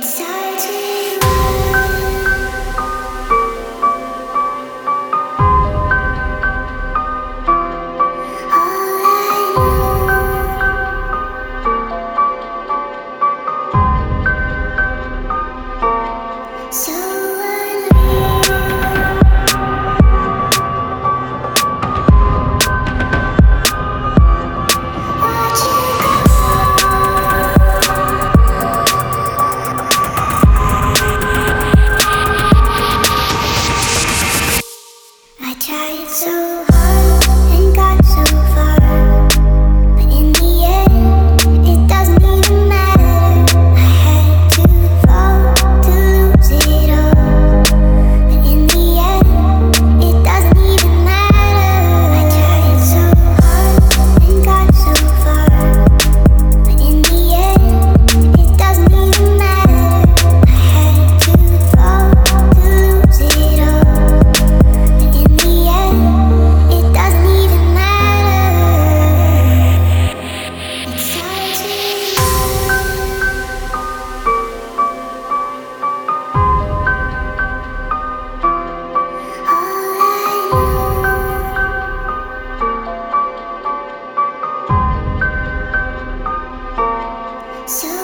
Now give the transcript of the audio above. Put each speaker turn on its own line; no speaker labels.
Tried so hard and got so far, but in the end, it doesn't even matter. I had to fall to lose it all, but in the end, it doesn't even matter. I tried so hard and got so far, but in the end, it doesn't even matter. I had to fall to lose it all. It doesn't even matter. It's time to all I know. So